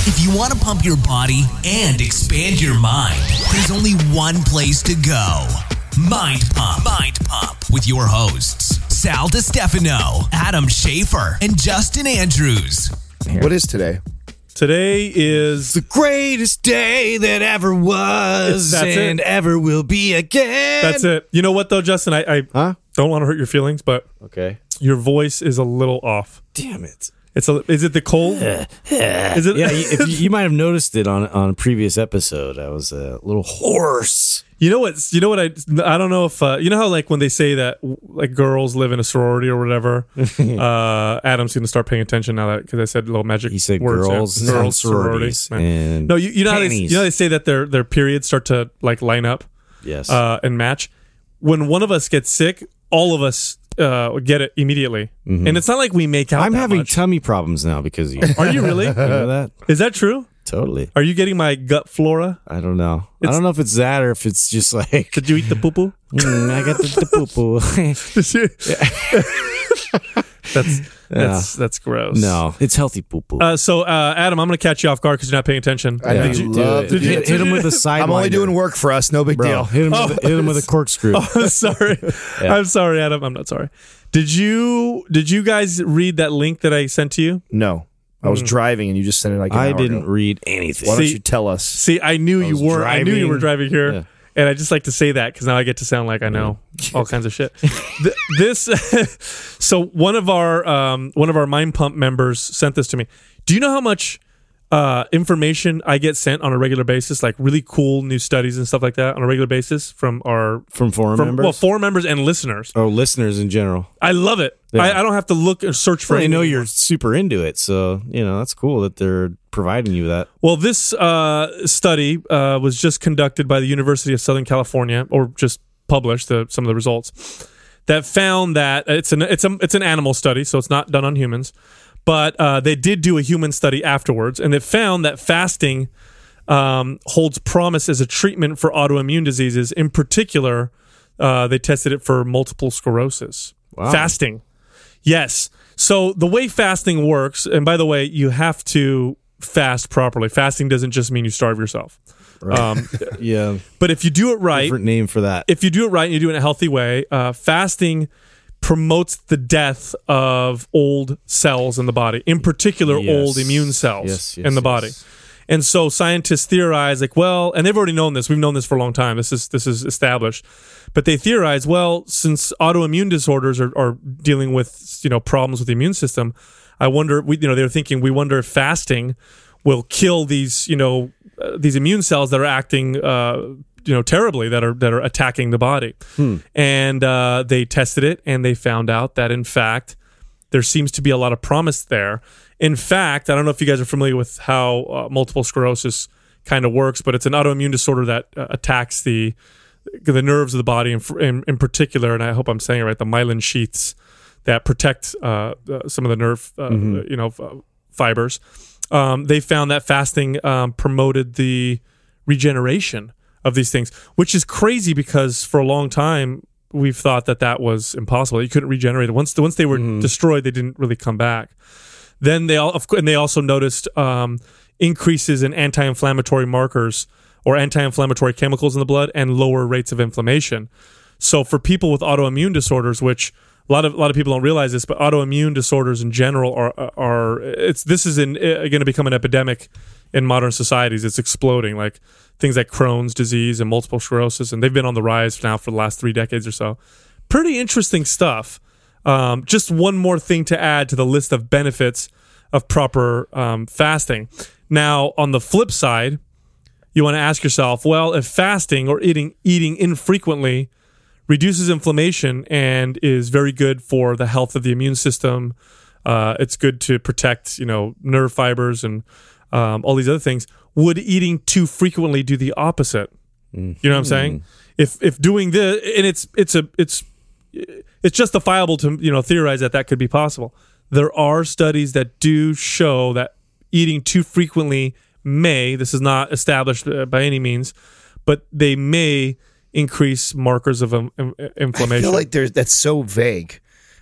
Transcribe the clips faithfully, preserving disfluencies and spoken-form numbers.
If you want to pump your body and expand your mind, there's only one place to go. Mind Pump. Mind Pump with your hosts, Sal DiStefano, Adam Schafer, and Justin Andrews. What is today? Today is the greatest day that ever was That's and it. ever will be again. That's it. You know what, though, Justin? I, I Huh? don't want to hurt your feelings, but Okay. your voice is a little off. Damn it. It's a. Is it the cold? Is it? Yeah, you- if you, you might have noticed it on on a previous episode. I was a little hoarse. You know what? You know what? I I don't know if uh, you know how like when they say that like girls live in a sorority or whatever. uh, Adam's going to start paying attention now that because I said little magic. He said words there. girls, girls, and sororities, sorority. and No, you, you know how they, panties. you know how they say that their their periods start to like line up Yes. uh, and match. When one of us gets sick, all of us uh, get it immediately, and it's not like we make out. I'm that having much. tummy problems now because of you. Are you really? You know that? Is that true? Totally. Are you getting my gut flora? I don't know. I It's- don't know if it's that or if it's just like Did you eat the poo poo? mm, I got the, the poo poo. That's that's that's gross. No, it's healthy poo poo. Uh, so, uh, Adam, I'm going to catch you off guard because you're not paying attention. I Yeah, know do you it. love Did to you do hit, it. hit him with a sidewinder. I'm only doing work for us. No big Bro, deal. hit him, Oh, with, hit him with a corkscrew. I'm sorry. I'm sorry, Adam. I'm not sorry. Did you did you guys read that link that I sent to you? No. I was driving and you just sent it like an I hour didn't ago. read anything. Why don't See- you tell us? See, I knew you was were. I knew you were driving here, Yeah. and I just like to say that because now I get to sound like I know all kinds of shit. Th- this, so one of our um, one of our Mind Pump members sent this to me. Do you know how much uh, information I get sent on a regular basis, like really cool new studies and stuff like that on a regular basis from our From forum from members? well forum members and listeners? or listeners in general. I love it. Yeah. I, I don't have to look or search for. I know anything. you're super into it, so you know that's cool that they're providing you that. Well, this uh, study uh, was just conducted by the University of Southern California, or just published the, some of the results that found that it's an it's a it's an animal study, so it's not done on humans, but uh, they did do a human study afterwards, and it found that fasting um, holds promise as a treatment for autoimmune diseases. In particular, uh, they tested it for multiple sclerosis. Wow. Fasting, yes. So the way fasting works, and by the way, you have to fast properly. Fasting doesn't just mean you starve yourself. Um, Yeah, but if you do it right, different name for that. if you do it right and you do it in a healthy way, uh, fasting promotes the death of old cells in the body, in particular, Yes. old immune cells Yes, yes, in the yes. body. And so scientists theorize, like, well, and they've already known this. We've known this for a long time. This is this is established. But they theorize, well, since autoimmune disorders are, are dealing with you know problems with the immune system, I wonder. We, you know, they're thinking, we wonder if fasting will kill these you know uh, these immune cells that are acting uh, you know terribly, that are that are attacking the body. Hmm. And uh, they tested it, and they found out that in fact there seems to be a lot of promise there. In fact, I don't know if you guys are familiar with how uh, multiple sclerosis kind of works, but it's an autoimmune disorder that uh, attacks the the nerves of the body, in, in, in particular, and I hope I'm saying it right, the myelin sheaths that protect uh, uh, some of the nerve, uh, Mm-hmm. you know, f- fibers. Um, they found that fasting um, promoted the regeneration of these things, which is crazy because for a long time we've thought that that was impossible. You couldn't regenerate it. Once once they were Mm-hmm. destroyed, they didn't really come back. Then they all, of course, and they also noticed um, increases in anti-inflammatory markers or anti-inflammatory chemicals in the blood and lower rates of inflammation. So for people with autoimmune disorders, which a lot of a lot of people don't realize this, but autoimmune disorders in general are are it's this is in, uh, going to become an epidemic in modern societies. It's exploding, like things like Crohn's disease and multiple sclerosis, and they've been on the rise now for the last three decades or so. Pretty interesting stuff. Um, just one more thing to add to the list of benefits of proper um, fasting. Now, on the flip side, you want to ask yourself, well, if fasting or eating eating infrequently reduces inflammation and is very good for the health of the immune system, uh, it's good to protect, you know, nerve fibers and um, all these other things. Would eating too frequently do the opposite? You know what I'm saying? If if doing this, and it's it's a it's it's justifiable to you know theorize that that could be possible. There are studies that do show that eating too frequently may, this is not established uh, by any means, but they may increase markers of um, im- inflammation. I feel like there's that's so vague.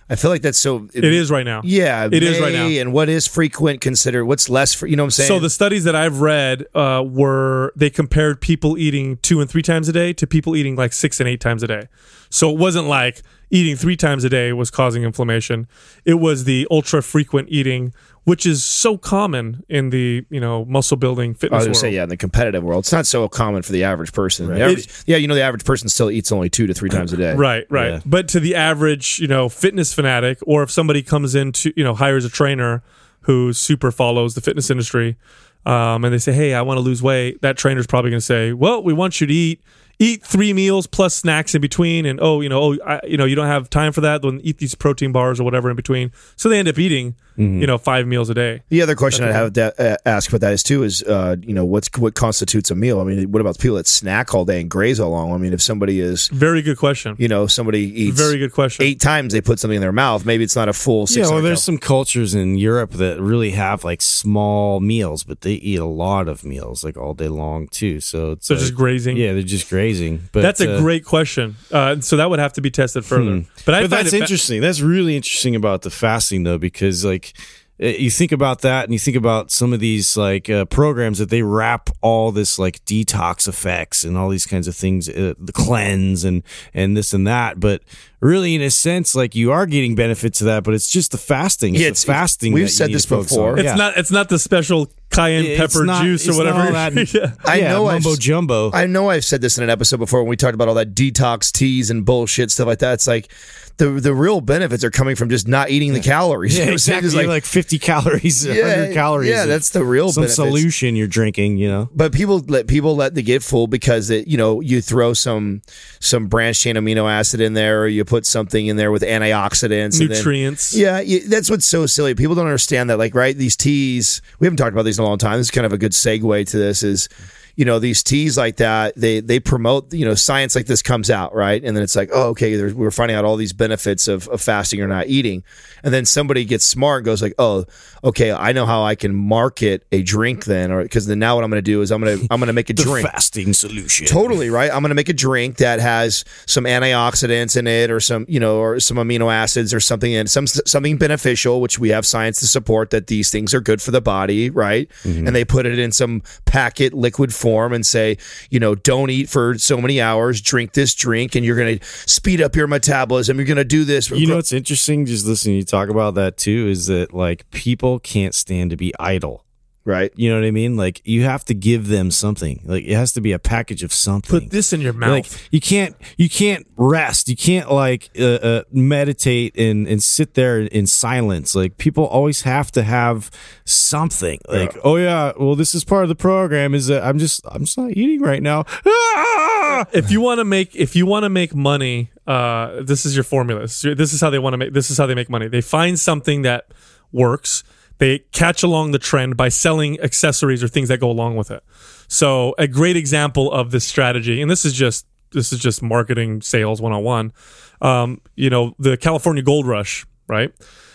I feel like that's so. It is right now. Yeah, it is right now. And what is frequent considered? What's less? For, you know what I'm saying? So the studies that I've read uh, were they compared people eating two and three times a day to people eating like six and eight times a day. So it wasn't like eating three times a day was causing inflammation. It was the ultra frequent eating, which is so common in the you know muscle building I fitness was going world. to say, yeah, in the competitive world, it's not so common for the average person. Right. The average, It- yeah, you know, the average person still eats only two to three times a day. Right, right. Yeah. But to the average, you know, fitness fanatic, or if somebody comes into, you know, hires a trainer who super follows the fitness industry, um, and they say, "Hey, I want to lose weight," that trainer's probably going to say, "Well, we want you to eat eat three meals plus snacks in between, and oh, you know, oh, I, you know, you don't have time for that. Then eat these protein bars or whatever in between." So they end up eating, Mm-hmm. you know, five meals a day. The other question I have to uh, ask about that is too is uh, you know what's what constitutes a meal? I mean, what about people that snack all day and graze all long? I mean, if somebody is Very good question. you know somebody eats Very good question. eight times they put something in their mouth, maybe it's not a full six. Yeah, well, there's some cultures in Europe that really have like small meals, but they eat a lot of meals like all day long too. So it's So like- just grazing. Yeah, they're just grazing. But That's a uh, great question. Uh, so that would have to be tested further. But I But find that's it fa- interesting. That's really interesting about the fasting, though, because like uh, you think about that, and you think about some of these like uh, programs that they wrap all this like detox effects and all these kinds of things, uh, the cleanse and and this and that. But really, in a sense, like you are getting benefits of that, but it's just the fasting. It's Yeah, the it's- fasting. we've that you said need this to focus before. on. It's Yeah. not. It's not the special cayenne It's pepper not- juice or it's not whatever. all that- yeah. I yeah, know I've- mumbo jumbo. I know I've said this in an episode before when we talked about all that detox teas and bullshit stuff like that. It's like the the real benefits are coming from just not eating the calories. You Yeah, know what I'm saying? exactly. Just Like, like fifty calories, one hundred calories. Yeah, of that's the real some benefits. solution you're drinking. You know. But people let people let the get full because it, you know you throw some some branched chain amino acid in there, or you put something in there with antioxidants, and then- Nutrients. yeah, you, that's what's so silly. People don't understand that. Like, right, these teas. We haven't talked about these in a long time. This is kind of a good segue to this. Is you know these teas like that. They they promote you know science like this comes out right, and then it's like oh okay, there's, we're finding out all these benefits of, of fasting or not eating, and then somebody gets smart and goes like oh okay, I know how I can market a drink then, or because then now what I'm going to do is I'm going to I'm going to make a The drink. fasting solution. Totally right. I'm going to make a drink that has some antioxidants in it, or some, you know, or some amino acids, or something, and some something beneficial, which we have science to support that these things are good for the body, right? Mm-hmm. And they put it in some packet liquid form and say, you know, don't eat for so many hours, drink this drink, and you're going to speed up your metabolism. You're going to do this. You know what's interesting? Just listening to you talk about that too is that like people can't stand to be idle. right? You know what I mean? Like you have to give them something. Like it has to be a package of something. Put this in your mouth. Like you can't you can't rest. You can't like uh, uh, meditate and and sit there in silence. Like people always have to have something. Like oh yeah, well this is part of the program. Is that I'm just I'm just not eating right now. Ah! if you want to make if you want to make money, uh, this is your formula. This is- This is how they want to make. This is how they make money. They find something that works. They catch along the trend by selling accessories or things that go along with it. So a great example of this strategy, and this is just this is just marketing sales one on one. Um, you know, the California Gold Rush, right?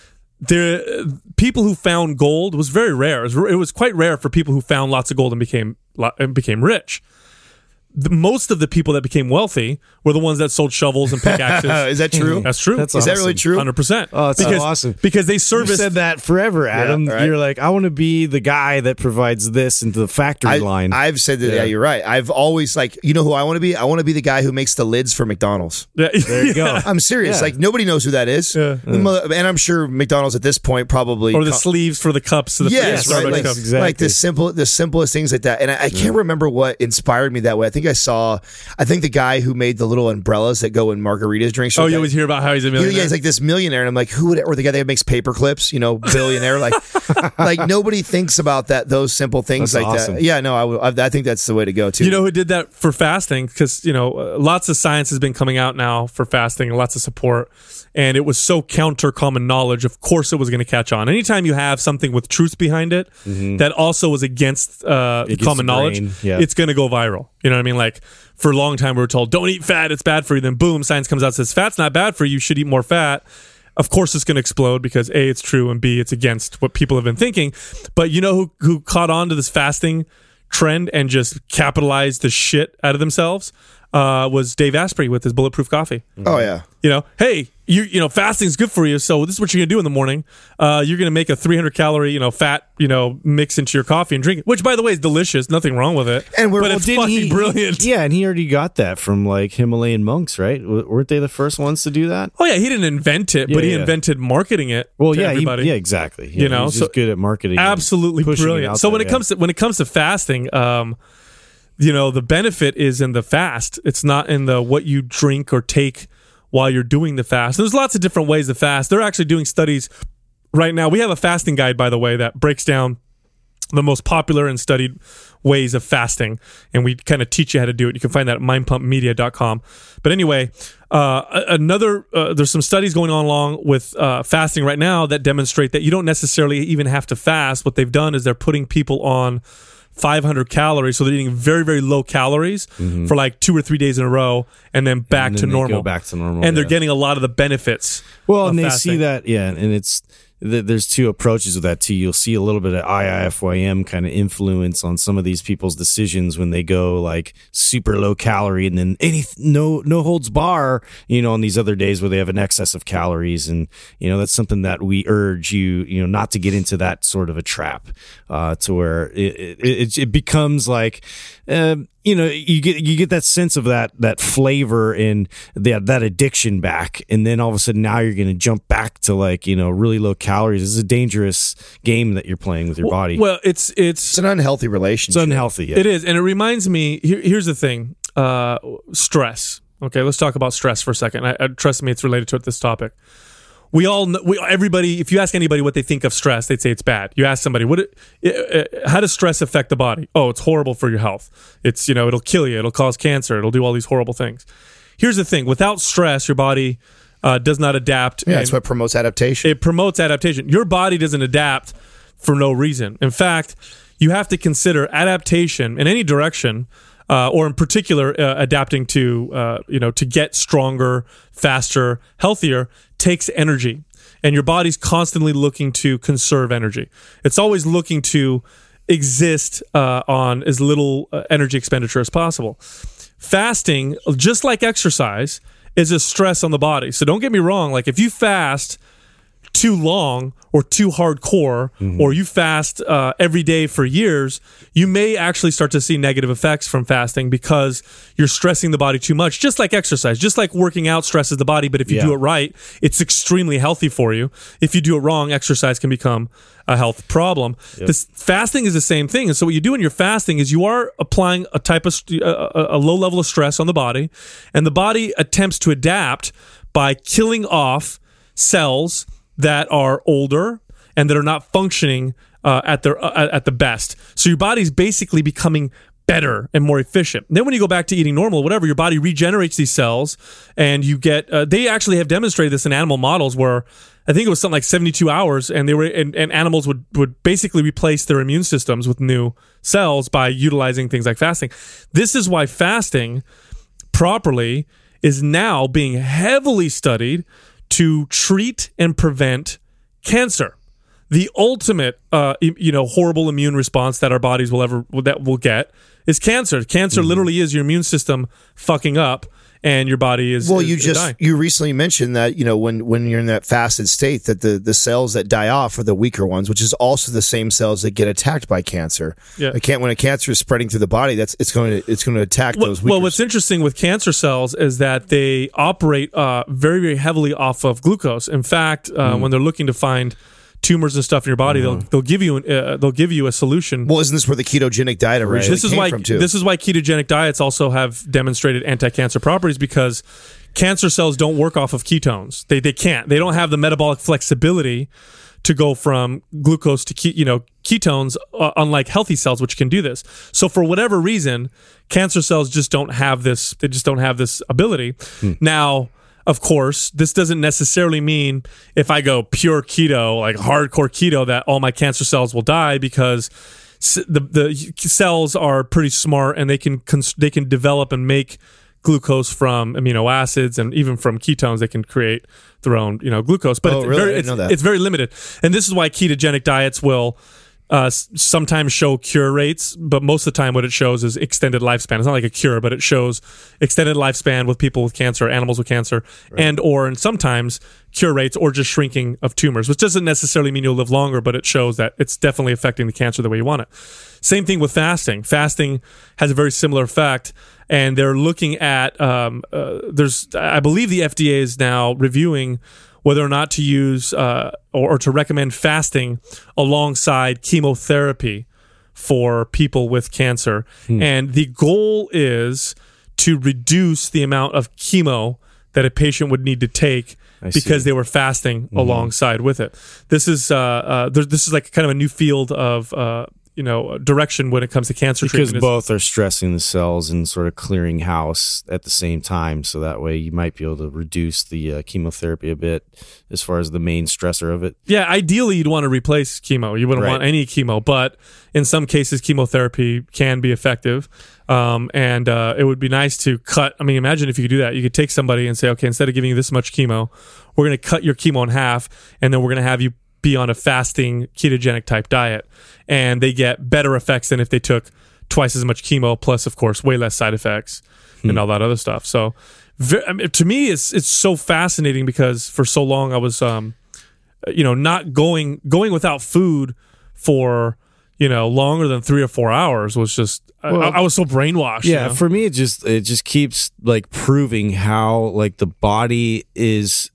The people who found gold was very rare. It was, it was quite rare for people who found lots of gold and became and became rich. The, most of the people that became wealthy were the ones that sold shovels and pickaxes. Is that true? That's true. That's Is that really awesome. true? one hundred percent. Oh, it's so because, awesome. Because they You've service said that forever, Adam. right. You're like, I want to be the guy that provides this into the factory I, line. I've said that. Yeah. Yeah. you're right. I've always like, you know who I want to be? I want to be the guy who makes the lids for McDonald's. Yeah. there you go. I'm serious. Yeah. Like nobody knows who that is. Yeah. The mother- And I'm sure McDonald's at this point probably Or the sleeves for the cups. Of the Yes, Starbucks right. Like, cups. exactly. like the simple, the simplest things like that. And I, I can't remember what inspired me that way. I think I saw, I think the guy who made the little umbrellas that go in margaritas drinks. Oh, or you that- always hear about how he's a He- millionaire. Yeah, he's like this millionaire, and I'm like, who would? Or the guy that makes paper clips, you know, billionaire. Like, like nobody thinks about that. Those simple things That's like awesome. that. Yeah, no, I, would- I, I think that's the way to go too. You know who did that for fasting? Because, you know, uh, lots of science has been coming out now for fasting, lots of support. And it was so counter common knowledge. Of course, it was going to catch on. Anytime you have something with truth behind it that also is against uh, Against common the knowledge, grain, yeah. it's going to go viral. You know what I mean? Like for a long time, we were told, don't eat fat. It's bad for you. Then boom, science comes out and says, fat's not bad for you. You should eat more fat. Of course, it's going to explode because A, it's true, and B, it's against what people have been thinking. But you know who, who caught on to this fasting trend and just capitalized the shit out of themselves? uh, was Dave Asprey with his Bulletproof Coffee. Oh yeah. You know, hey, you you know, fasting's good for you. So this is what you're gonna do in the morning. Uh, you're gonna make a three hundred calorie, you know, fat, you know, mix into your coffee and drink it. Which, by the way, is delicious. Nothing wrong with it. And we're but well, it's Didn't fucking he- brilliant. Yeah, and he already got that from like Himalayan monks, right? W- weren't they the first ones to do that? Oh yeah, he didn't invent it, Yeah, but he yeah. invented marketing it. Well, to yeah, he, everybody. yeah, exactly. Yeah, You know, he's so- just good at marketing. and Absolutely pushing it brilliant. out So when there, it comes to when it comes to fasting, um, you know, the benefit is in the fast. It's not in the what you drink or take while you're doing the fast. There's lots of different ways to fast. They're actually doing studies right now. We have a fasting guide, by the way, that breaks down the most popular and studied ways of fasting, and we kind of teach you how to do it. You can find that at mind pump media dot com. But anyway, uh, another uh, there's some studies going on along with uh, fasting right now that demonstrate that you don't necessarily even have to fast. What they've done is they're putting people on five hundred calories, so they're eating very, very low calories mm-hmm. for like two or three days in a row, and then back and then to they normal. Go back to normal, and yeah. they're getting a lot of the benefits. Well, of and they fasting. see that, yeah, and it's th- there's two approaches with that too. You'll see a little bit of I I F Y M kind of influence on some of these people's decisions when they go like super low calorie and then any no no holds bar, you know, on these other days where they have an excess of calories, and you know that's something that we urge you, you know, not to get into that sort of a trap, uh, to where it it, it, it becomes like. Uh, you know, you get you get that sense of that that flavor and that that addiction back, and then all of a sudden now you're going to jump back to like you know really low calories. This is a dangerous game that you're playing with your body. Well, it's it's It's an unhealthy relationship. It's unhealthy. Yeah. It is, and it reminds me. Here, here's the thing: uh, stress. Okay, let's talk about stress for a second. I, I, trust me, it's related to this topic. We all, know, we everybody. If you ask anybody what they think of stress, they'd say it's bad. You ask somebody, what? It, uh, how does stress affect the body? Oh, it's horrible for your health. It's you know, it'll kill you. It'll cause cancer. It'll do all these horrible things. Here's the thing: without stress, your body uh, does not adapt. Yeah, and that's what promotes adaptation. It promotes adaptation. Your body doesn't adapt for no reason. In fact, you have to consider adaptation in any direction. Uh, or in particular, uh, adapting to uh, you know to get stronger, faster, healthier takes energy, and your body's constantly looking to conserve energy. It's always looking to exist uh, on as little uh, energy expenditure as possible. Fasting, just like exercise, is a stress on the body. So don't get me wrong. Like if you fast too long or too hardcore, mm-hmm. or you fast uh, every day for years, you may actually start to see negative effects from fasting because you're stressing the body too much, just like exercise, just like working out stresses the body. But if you Yeah. do it right, it's extremely healthy for you. If you do it wrong, exercise can become a health problem. Yep. This fasting is the same thing. And so what you do in your fasting is you are applying a type of st- a, a low level of stress on the body, and the body attempts to adapt by killing off cells that are older and that are not functioning uh, at their uh, at the best. So your body's basically becoming better and more efficient. And then when you go back to eating normal, whatever, your body regenerates these cells, and you get. Uh, they actually have demonstrated this in animal models where I think it was something like seventy-two hours, and they were and, and animals would would basically replace their immune systems with new cells by utilizing things like fasting. This is why fasting properly is now being heavily studied to treat and prevent cancer, the ultimate, uh, you know, horrible immune response that our bodies will ever that will get is cancer. Cancer mm-hmm. literally is your immune system fucking up, and your body is well. is, You is just dying. you recently mentioned that you know when when you're in that fasted state that the the cells that die off are the weaker ones, which is also the same cells that get attacked by cancer. Yeah. It can't when a cancer is spreading through the body. That's it's going to it's going to attack Well, those weaker. well, what's interesting with cancer cells is that they operate uh, very, very heavily off of glucose. In fact, uh, Mm. when they're looking to find tumors and stuff in your body, Mm-hmm. they'll they'll give you uh, they'll give you a solution. well, isn't this where the ketogenic diet originally This is came why from too? this is why ketogenic diets also have demonstrated anti-cancer properties, because cancer cells don't work off of ketones. They they can't. They don't have the metabolic flexibility to go from glucose to ke- you know ketones, uh, unlike healthy cells, which can do this. So for whatever reason, cancer cells just don't have this. They just don't have this ability. Hmm. Now, of course, this doesn't necessarily mean if I go pure keto, like hardcore keto, that all my cancer cells will die, because s- the the cells are pretty smart, and they can cons- they can develop and make glucose from amino acids, and even from ketones they can create their own you know glucose. But Oh, it's really? I very didn't it's, know that. it's very limited, and this is why ketogenic diets will uh, s- sometimes show cure rates, but most of the time what it shows is extended lifespan. It's not like a cure, but it shows extended lifespan with people with cancer, animals with cancer, right. and or and sometimes cure rates or just shrinking of tumors, which doesn't necessarily mean you'll live longer, but it shows that it's definitely affecting the cancer the way you want it. Same thing with fasting. Fasting has a very similar effect, and they're looking at, um, uh, there's, I believe the F D A is now reviewing whether or not to use uh, or, or to recommend fasting alongside chemotherapy for people with cancer. Hmm. And the goal is to reduce the amount of chemo that a patient would need to take I because see. they were fasting mm-hmm. alongside with it. This is uh, uh, there, this is like kind of a new field of uh, you know direction when it comes to cancer because treatment. Both are stressing the cells and sort of clearing house at the same time. So that way you might be able to reduce the uh, chemotherapy a bit as far as the main stressor of it. Yeah, ideally you'd want to replace chemo. You wouldn't right. want any chemo, but in some cases chemotherapy can be effective. Um, and uh, it would be nice to cut. I mean, imagine if you could do that. You could take somebody and say, okay, instead of giving you this much chemo, we're going to cut your chemo in half, and then we're going to have you be on a fasting ketogenic type diet. And they get better effects than if they took twice as much chemo, plus, of course, way less side effects hmm. and all that other stuff. So I mean, to me, it's it's so fascinating because for so long I was, um, you know, not going going without food for, you know, longer than three or four hours was just, well, I, I was so brainwashed. Yeah, you know? For me, it just it just keeps like proving how like the body is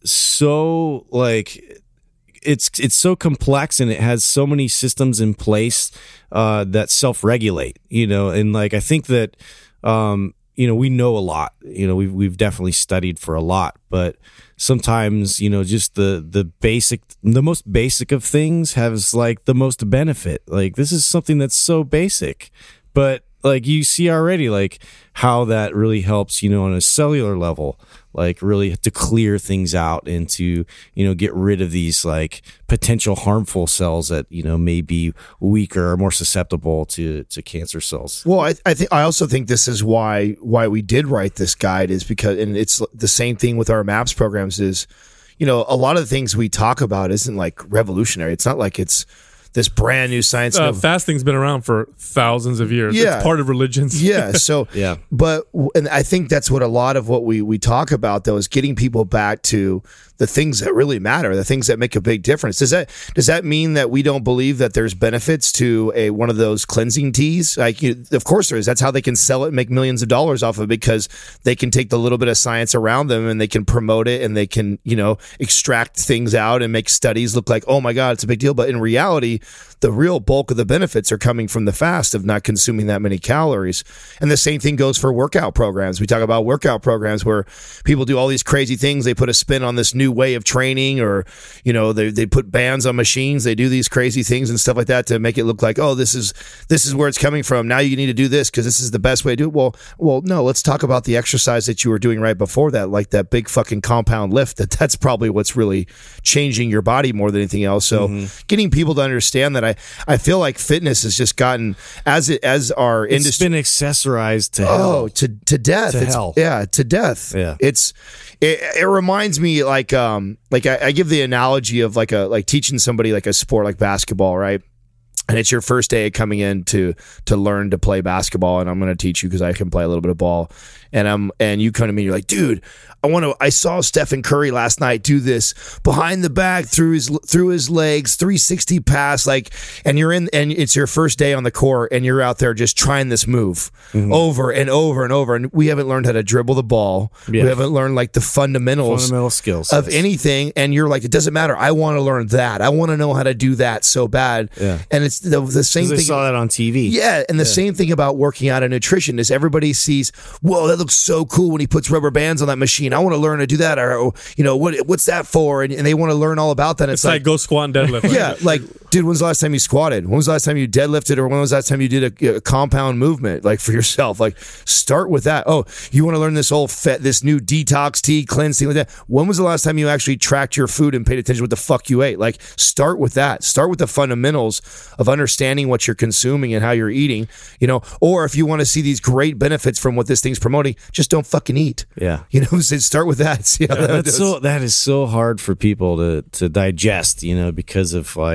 so like it's it's so complex and it has so many systems in place uh, that self-regulate. You know, and like I think that um, you know we know a lot. You know, we've we've definitely studied for a lot, but sometimes, you know, just the the basic, the most basic of things has like the most benefit. Like this is something that's so basic, but like you see already, like how that really helps, you know, on a cellular level, like really to clear things out and to, you know, get rid of these like potential harmful cells that, you know, may be weaker or more susceptible to, to cancer cells. Well, I, I think I also think this is why why we did write this guide is because, and it's the same thing with our MAPS programs is, you know, a lot of the things we talk about isn't like revolutionary. It's not like it's this brand new science. Uh, fasting's been around for thousands of years. Yeah. It's part of religions. Yeah. So, yeah. But, and I think that's what a lot of what we, we talk about though, is getting people back to the things that really matter, the things that make a big difference. Does that, does that mean that we don't believe that there's benefits to a, one of those cleansing teas? Like, you, of course there is. That's how they can sell it and make millions of dollars off of it because they can take the little bit of science around them and they can promote it and they can, you know, extract things out and make studies look like, oh my God, it's a big deal. But in reality, the real bulk of the benefits are coming from the fast of not consuming that many calories. And the same thing goes for workout programs. We talk about workout programs where people do all these crazy things. They put a spin on this new way of training, or, you know, they they put bands on machines. They do these crazy things and stuff like that to make it look like, oh, this is this is where it's coming from. Now you need to do this because this is the best way to do it. Well, well, no, let's talk about the exercise that you were doing right before that, like that big fucking compound lift. That that's probably what's really changing your body more than anything else. So mm-hmm. getting people to understand that, I I feel like fitness has just gotten as it as our it's industry been accessorized to oh hell. to to death to it's, hell yeah to death yeah it's it, it reminds me like um like I, I give the analogy of like a like teaching somebody like a sport like basketball, right? And it's your first day coming in to to learn to play basketball, and I'm going to teach you because I can play a little bit of ball. And I'm and you come to me, and you're like, dude, I want to. I saw Stephen Curry last night do this behind the back through his through his legs, three sixty pass, like. And you're in, and it's your first day on the court, and you're out there just trying this move mm-hmm. over and over and over. And we haven't learned how to dribble the ball. Yeah. We haven't learned like the fundamentals, fundamental skills of yes. anything. And you're like, it doesn't matter. I want to learn that. I want to know how to do that so bad. Yeah. And it's the, the same thing. I saw that on T V. Yeah, and the yeah. same thing about working out and nutrition is everybody sees, whoa, that looks so cool when he puts rubber bands on that machine. I want to learn to do that, or you know, what what's that for? And, and they want to learn all about that. And it's, it's like, like go squat and deadlift. Right? Yeah, like, dude, when's the last time you squatted? When was the last time you deadlifted, or when was the last time you did a, a compound movement, like for yourself? Like, start with that. Oh, you want to learn this whole fet, this new detox tea cleanse thing like that? When was the last time you actually tracked your food and paid attention to what the fuck you ate? Like, start with that. Start with the fundamentals of understanding what you're consuming and how you're eating. You know, or if you want to see these great benefits from what this thing's promoting, just don't fucking eat. Yeah, you know, start with that. See how yeah, that that's so that is so hard for people to to digest. You know, because of like just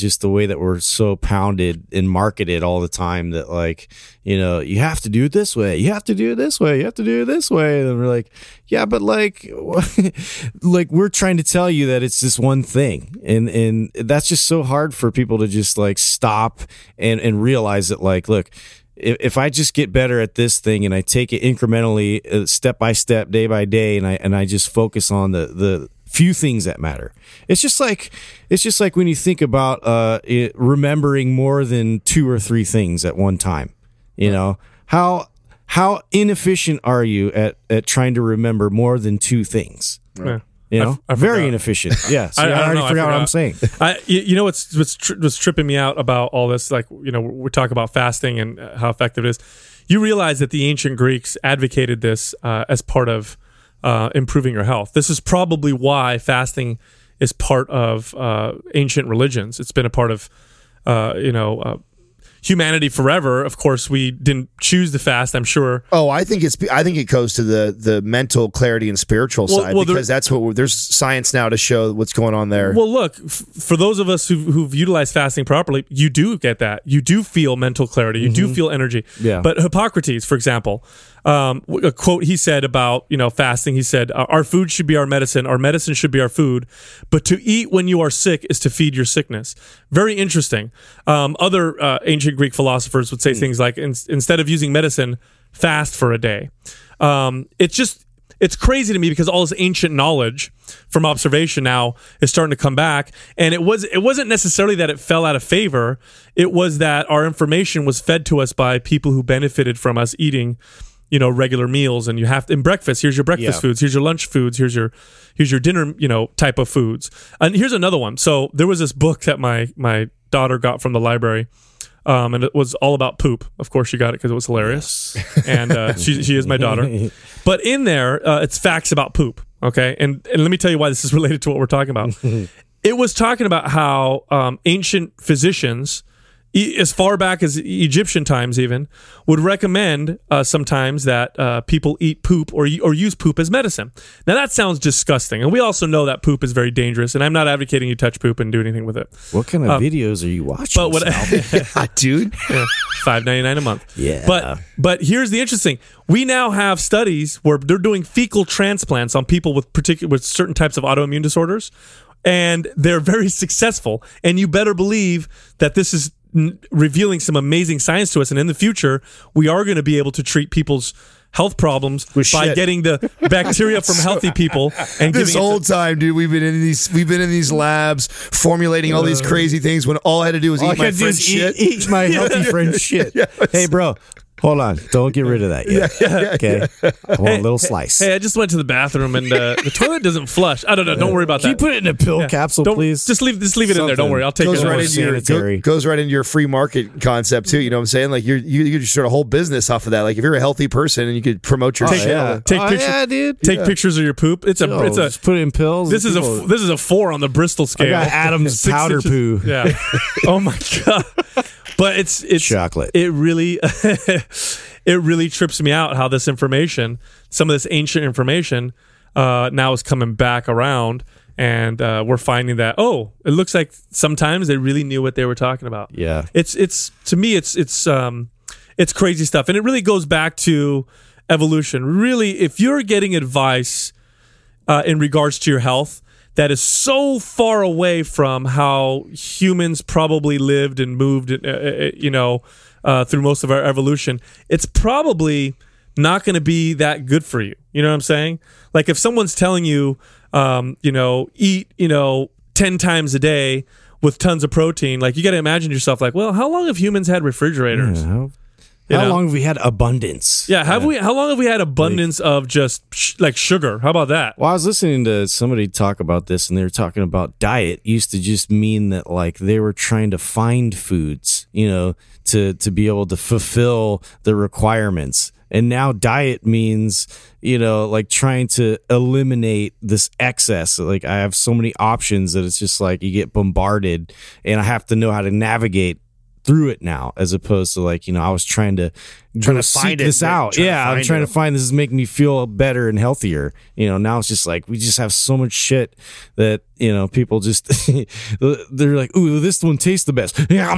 just the way that we're so pounded and marketed all the time that, like, you know, you have to do it this way, you have to do it this way, you have to do it this way. And we're like, yeah, but like, like we're trying to tell you that it's this one thing. And, and that's just so hard for people to just like stop and, and realize that, like, look, if, if I just get better at this thing and I take it incrementally, uh, step by step, day by day, and I, and I just focus on the, the, few things that matter. It's just like it's just like when you think about uh, it, remembering more than two or three things at one time. You know, how how inefficient are you at, at trying to remember more than two things? Yeah. You know, I, I very forgot. inefficient. Yeah, so I, I, I, I already know, forgot, I forgot what I'm saying. I, you, you know what's what's tri- what's tripping me out about all this? Like, you know, we talk about fasting and how effective it is. You realize that the ancient Greeks advocated this uh, as part of Uh, improving your health. This is probably why fasting is part of uh, ancient religions. It's been a part of, uh, you know, uh, humanity forever. Of course, we didn't choose to fast, I'm sure. Oh, I think it's. I think it goes to the the mental clarity and spiritual Well, side well, because there- that's what we're, there's science now to show what's going on there. Well, look, f- for those of us who've, who've utilized fasting properly, you do get that. You do feel mental clarity. You do feel energy. Yeah. But Hippocrates, for example, um, a quote he said about, you know, fasting, he said, our food should be our medicine. Our medicine should be our food. But to eat when you are sick is to feed your sickness. Very interesting. Um, other uh, ancient Greek philosophers would say mm. things like, in, instead of using medicine, fast for a day. Um, it's just, it's crazy to me because all this ancient knowledge from observation now is starting to come back. And it was, it wasn't necessarily that it fell out of favor. It was that our information was fed to us by people who benefited from us eating, you know, regular meals. And you have to, in breakfast, here's your breakfast Yeah. foods, here's your lunch foods, here's your, here's your dinner, you know, type of foods. And here's another one. So there was this book that my, my daughter got from the library. Um, and it was all about poop. Of course, she got it because it was hilarious. And uh, she, she is my daughter. But in there, uh, it's facts about poop. Okay. And, and let me tell you why this is related to what we're talking about. It was talking about how um, ancient physicians, e- as far back as Egyptian times even, would recommend uh, sometimes that uh, people eat poop or or use poop as medicine. Now that sounds disgusting, and we also know that poop is very dangerous. And I'm not advocating you touch poop and do anything with it. What kind of Um, videos are you watching? But what, yeah, dude. yeah, five ninety-nine a month. Yeah. But but here's the interesting. We now have studies where they're doing fecal transplants on people with particular with certain types of autoimmune disorders, and they're very successful. And you better believe that this is n- revealing some amazing science to us. And in the future, we are going to be able to treat people's health problems With by shit. getting the bacteria from healthy people and This giving it whole to, time, dude, we've been in these we've been in these labs formulating all these crazy things when all I had to do was all I eat my gotta do friend's is eat, shit. eat my healthy friend's shit. Hey, bro, hold on. Don't get rid of that yet. Okay. I want a little slice. Hey, I just went to the bathroom and uh, the toilet doesn't flush. I don't know. Don't worry about Can you that. put it in a pill Yeah. capsule, Don't- please? Just leave, just leave it in there. Don't Something. worry. I'll take Goes it. right over. into your sanitary. go, goes right into your free market concept too. You know what I'm saying? Like you're you you just start a whole business off of that. Like if you're a healthy person and you could promote your Oh, shit. yeah. Take oh, pictures- yeah, dude. Take pictures of your poop. It's a. Yo, it's a. just put it in pills. This is a. People- f- This is a four on the Bristol scale. got Adam's Six powder inches- poo. Yeah. Oh my god. But it's it's Chocolate. It really, it really trips me out how this information, some of this ancient information, uh, now is coming back around, and uh, we're finding that oh, it looks like sometimes they really knew what they were talking about. Yeah. It's it's to me it's it's um it's crazy stuff, and it really goes back to evolution. Really, if you're getting advice uh, in regards to your health that is so far away from how humans probably lived and moved, uh, uh, you know, uh, through most of our evolution, it's probably not going to be that good for you. You know what I'm saying? Like if someone's telling you, um, you know, eat, you know, ten times a day with tons of protein, like you got to imagine yourself like, well, how long have humans had refrigerators? Yeah, how You how know? long have we had abundance? Yeah, have we? How long have we had abundance of just sh- like sugar? How about that? Well, I was listening to somebody talk about this, and they were talking about diet used to just mean that like they were trying to find foods, you know, to to be able to fulfill the requirements. And now diet means, you know, like trying to eliminate this excess. Like I have so many options that it's just like you get bombarded, and I have to know how to navigate through it now, as opposed to like, you know, I was trying to trying go to find seek it, this but out. trying to Yeah, I'm find trying it. to find this is making me feel better and healthier. You know, now it's just like we just have so much shit that you know people just they're like, ooh, this one tastes the best. Yeah,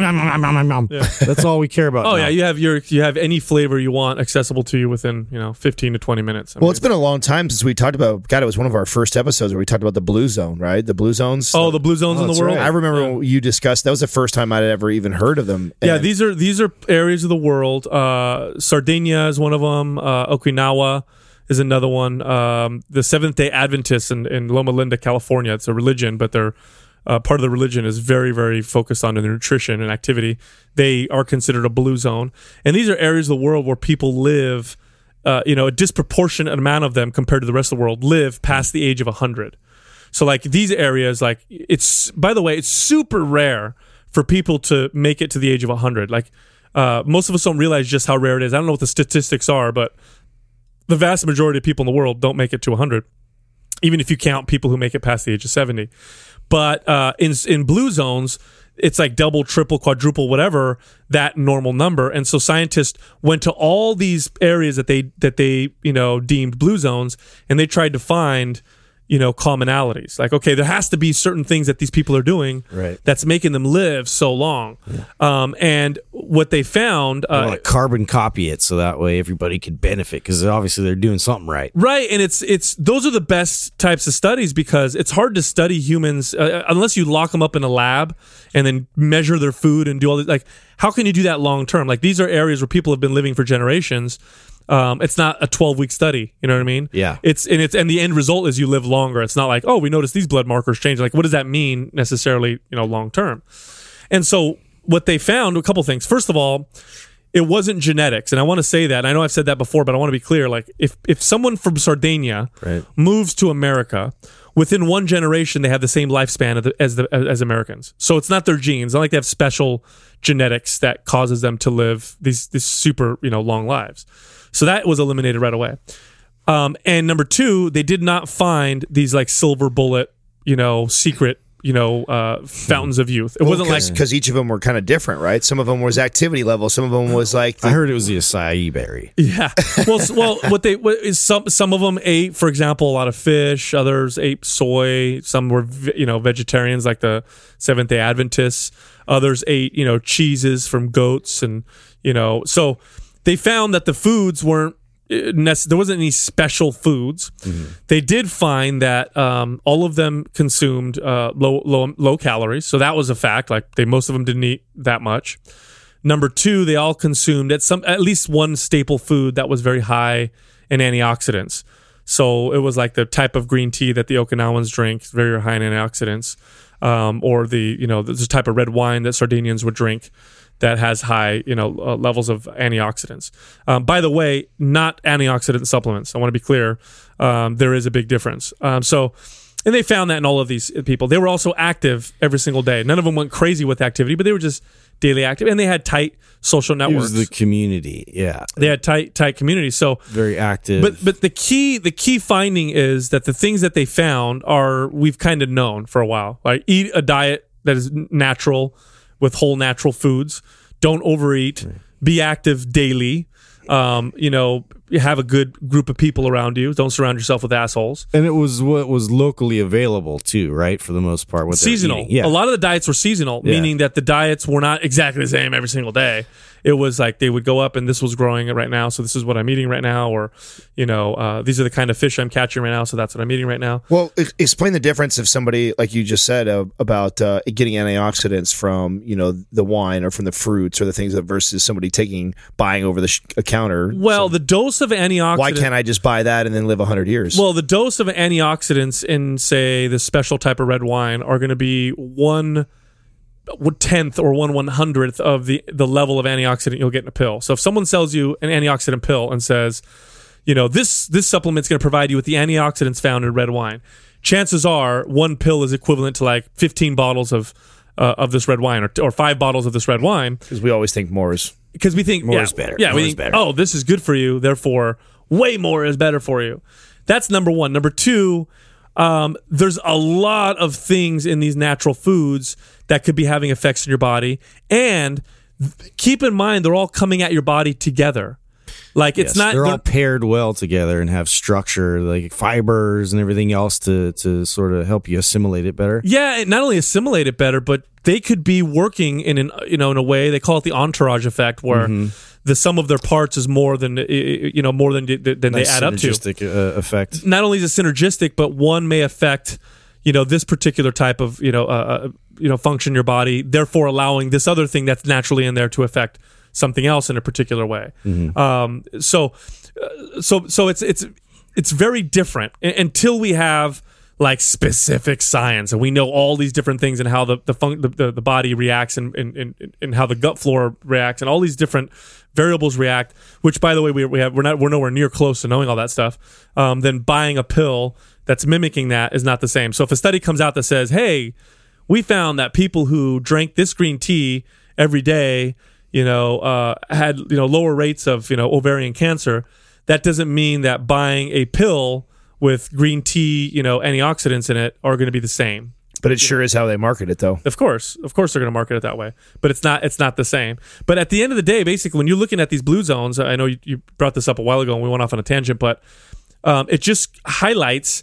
that's all we care about. Oh now. yeah, you have your you have any flavor you want accessible to you within you know fifteen to twenty minutes. I Well, mean, it's been a long time since we talked about. God, it was one of our first episodes where we talked about the blue zone, right? The blue zones. oh the blue zones Oh, in the that's world. right. I remember when you discussed. That was the first time I'd ever even heard of them. Yeah, And- these are these are areas of the world. Uh, Sardinia is one of them. Uh, Okinawa is another one. Um, the Seventh Day Adventists in, in Loma Linda, California. It's a religion, but they're uh, part of the religion is very very focused on the nutrition and activity. They are considered a blue zone, and these are areas of the world where people live. Uh, you know, a disproportionate amount of them compared to the rest of the world live past the age of one hundred. So, like these areas, like it's. By the way, it's super rare for people to make it to the age of one hundred. Like uh, most of us don't realize just how rare it is. I don't know what the statistics are, but the vast majority of people in the world don't make it to one hundred, even if you count people who make it past the age of seventy. But uh, in in blue zones, it's like double, triple, quadruple, whatever that normal number. And so scientists went to all these areas that they that they you know deemed blue zones, and they tried to find you know commonalities. Like, okay, there has to be certain things that these people are doing Right. that's making them live so long. Um, and what they found, I uh, want to carbon copy it so that way everybody could benefit because obviously they're doing something right. right, and it's it's those are the best types of studies because it's hard to study humans uh, unless you lock them up in a lab and then measure their food and do all this. Like, how can you do that long term? Like, these are areas where people have been living for generations. Um, it's not a twelve week study. You know what I mean? Yeah. It's and it's and the end result is you live longer. It's not like, oh, we noticed these blood markers change. Like, what does that mean necessarily? You know, long term. And so what they found, a couple things. First of all, it wasn't genetics, and I want to say that. I know I've said that before, but I want to be clear. Like, if if someone from Sardinia Right. moves to America, within one generation they have the same lifespan as the, as, the, as Americans. So it's not their genes. It's not like they have special genetics that causes them to live these these super you know long lives. So that was eliminated right away. Um, and number two, they did not find these like silver bullet, you know, secret, you know, uh, fountains of youth. It wasn't like because each of them were kind of different, right? Some of them was activity level. Some of them was like the, I heard it was the acai berry. yeah. Well, s- well, what they what is some some of them ate, for example, a lot of fish. Others ate soy. Some were ve- you know vegetarians, like the Seventh Day Adventists. Others ate you know cheeses from goats, and you know so they found that the foods weren't. Nec- there wasn't any special foods. Mm-hmm. They did find that um, all of them consumed uh, low low low calories, so that was a fact. Like they most of them didn't eat that much. Number two, they all consumed at some at least one staple food that was very high in antioxidants. So it was like the type of green tea that the Okinawans drink, very high in antioxidants, um, or the you know the type of red wine that Sardinians would drink that has high you know uh, levels of antioxidants. Um, by the way, not antioxidant supplements. I want to be clear. Um, there is a big difference. Um, so. And they found that in all of these people. They were also active every single day. None of them went crazy with activity, but they were just daily active. And they had tight social It networks. was the community. Yeah. They had tight, tight communities. So, Very active. but but the key the key finding is that the things that they found are we've kind of known for a while. Like eat a diet that is natural with whole natural foods. Don't overeat. Be active daily. Um, you know, have a good group of people around you. Don't surround yourself with assholes. And it was what was locally available too, right? For the most part, what they're Seasonal. eating. Yeah. A lot of the diets were seasonal, Yeah. meaning that the diets were not exactly the same every single day. It was like they would go up and this was growing right now, so this is what I'm eating right now, or you know, uh, these are the kind of fish I'm catching right now, so that's what I'm eating right now. Well, e- explain the difference of somebody like you just said uh, about uh, getting antioxidants from you know the wine or from the fruits or the things that versus somebody taking buying over the sh- counter. Well, the dose of antioxidants. Why can't I just buy that and then live a hundred years? Well, the dose of antioxidants in, say, the special type of red wine are going to be one tenth or one one hundredth of the the level of antioxidant you'll get in a pill. So if someone sells you an antioxidant pill and says, you know, this this supplement's going to provide you with the antioxidants found in red wine, chances are one pill is equivalent to like fifteen bottles of uh, of this red wine, or, or five bottles of this red wine, because we always think more is because we think More yeah, is better. Yeah, More we is think, better. oh, this is good for you, therefore way more is better for you. That's number one. Number two, um, there's a lot of things in these natural foods that could be having effects in your body, and th- keep in mind they're all coming at your body together. Like it's Yes, not they're all paired well together and have structure, like fibers and everything else to to sort of help you assimilate it better. Yeah, not only assimilate it better, but they could be working in an you know in a way they call it the entourage effect, where mm-hmm. the sum of their parts is more than you know more than than nice they add up to. Synergistic uh, effect. Not only is it synergistic, but one may affect you know this particular type of you know uh, you know function in your body, therefore allowing this other thing that's naturally in there to affect something else in a particular way. Mm-hmm. Um, so, uh, so, so it's it's it's very different I- until we have like specific science and we know all these different things and how the the fun- the, the, the body reacts and, and, and and how the gut flora reacts and all these different variables react. Which, by the way, we we have we're not we're nowhere near close to knowing all that stuff. Um, then buying a pill that's mimicking that is not the same. So if a study comes out that says, "Hey, we found that people who drank this green tea every day, you know, uh, had, you know, lower rates of, you know, ovarian cancer," that doesn't mean that buying a pill with green tea, you know, antioxidants in it are going to be the same. But it sure is how they market it, though. Of course. Of course they're going to market it that way. But it's not it's not the same. But at the end of the day, basically, when you're looking at these blue zones, I know you, you brought this up a while ago and we went off on a tangent, but um, it just highlights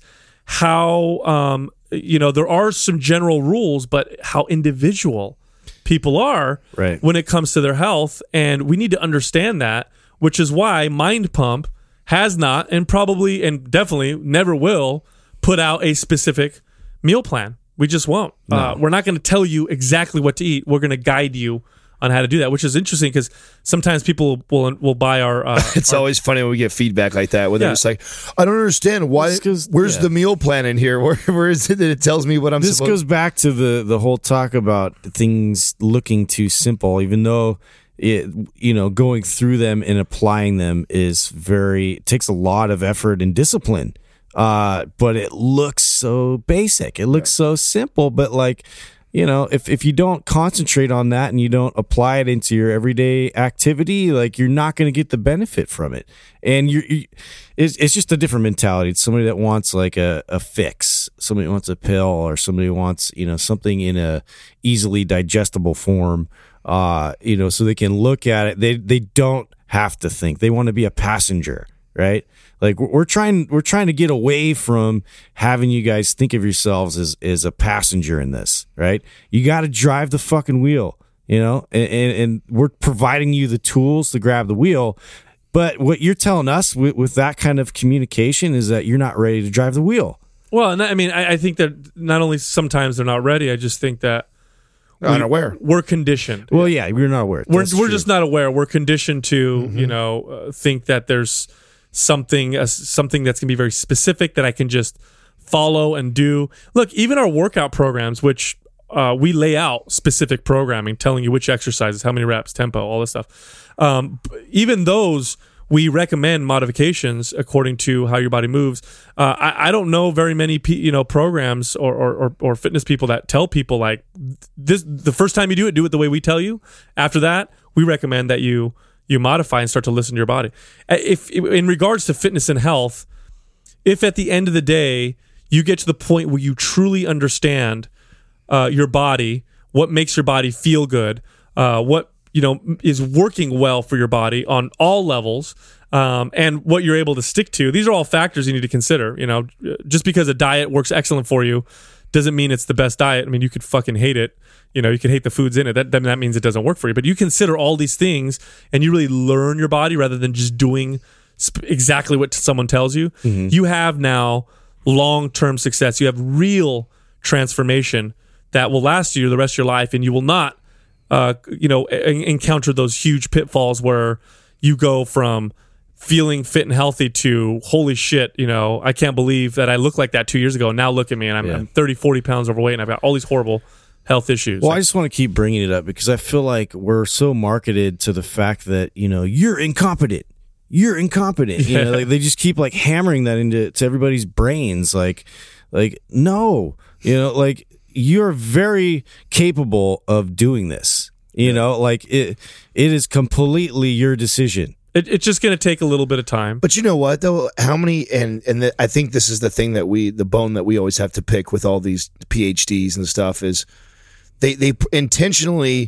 how, um, you know, there are some general rules, but how individual people are right. when it comes to their health, and we need to understand that, which is why Mind Pump has not and probably and definitely never will put out a specific meal plan. We just won't. No. Uh, we're not going to tell you exactly what to eat. We're going to guide you on how to do that, which is interesting because sometimes people will will buy our. Uh, it's our, always funny when we get feedback like that, where Yeah. they're just like, "I don't understand why. Where's yeah. the meal plan in here? Where, where is it that it tells me what I'm This supposed?" goes back to the the whole talk about things looking too simple, even though it, you know, going through them and applying them is very it takes a lot of effort and discipline. Uh, but it looks so basic. It looks so simple, but like, you know, if, if you don't concentrate on that and you don't apply it into your everyday activity, like you're not going to get the benefit from it. And you're, you, it's, it's just a different mentality. It's somebody that wants like a, a fix, somebody wants a pill, or somebody wants, you know, something in a easily digestible form, uh, you know, so they can look at it. They, they don't have to think. They want to be a passenger, right? Like we're trying, we're trying to get away from having you guys think of yourselves as, as a passenger in this, right? You got to drive the fucking wheel, you know, and, and, and we're providing you the tools to grab the wheel. But what you're telling us with, with that kind of communication is that you're not ready to drive the wheel. Well, and I mean, I, I think that not only sometimes they're not ready, I just think that we, unaware. We're conditioned. Well, yeah, we're not aware. We're That's we're true. just not aware. We're conditioned to, Mm-hmm. you know, uh, think that there's something uh, something that's going to be very specific that I can just follow and do. Look, even our workout programs, which uh, we lay out specific programming, telling you which exercises, how many reps, tempo, all this stuff. Um, even those, we recommend modifications according to how your body moves. Uh, I, I don't know very many, P, you know, programs or, or or or fitness people that tell people like this. The first time you do it, do it the way we tell you. After that, we recommend that you. you modify and start to listen to your body. If in regards to fitness and health, if at the end of the day you get to the point where you truly understand uh, your body, what makes your body feel good, uh, what you know is working well for your body on all levels, um, and what you're able to stick to, these are all factors you need to consider. You know, just because a diet works excellent for you doesn't mean it's the best diet. I mean, you could fucking hate it. You know, you could hate the foods in it. That that means it doesn't work for you. But you consider all these things and you really learn your body rather than just doing sp- exactly what someone tells you. Mm-hmm. You have now long-term success. You have real transformation that will last you the rest of your life, and you will not, uh, you know, en- encounter those huge pitfalls where you go from feeling fit and healthy to holy shit, you know, I can't believe that I looked like that two years ago. And now look at me, and I'm, Yeah. I'm thirty, forty pounds overweight, and I've got all these horrible health issues. Well, I just want to keep bringing it up because I feel like we're so marketed to the fact that, you know, you're incompetent. You're incompetent. You know, like they just keep like hammering that into to everybody's brains. Like, like, no, you know, like you're very capable of doing this. You know, like it, it is completely your decision. It, it's just going to take a little bit of time. But you know what though? How many? And and the, I think this is the thing that we, the bone that we always have to pick with all these P H Ds and stuff is, they they intentionally